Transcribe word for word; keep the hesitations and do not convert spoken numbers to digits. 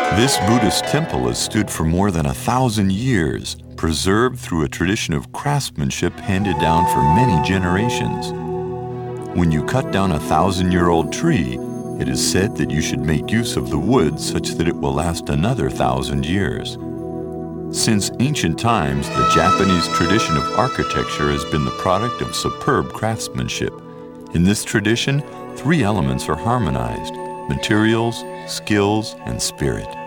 This Buddhist temple has stood for more than a thousand years, preserved through a tradition of craftsmanship handed down for many generations. When you cut down a thousand-year-old tree, it is said that you should make use of the wood such that it will last another thousand years. Since ancient times, the Japanese tradition of architecture has been the product of superb craftsmanship. In this tradition, three elements are harmonized: materials, skills, and spirit.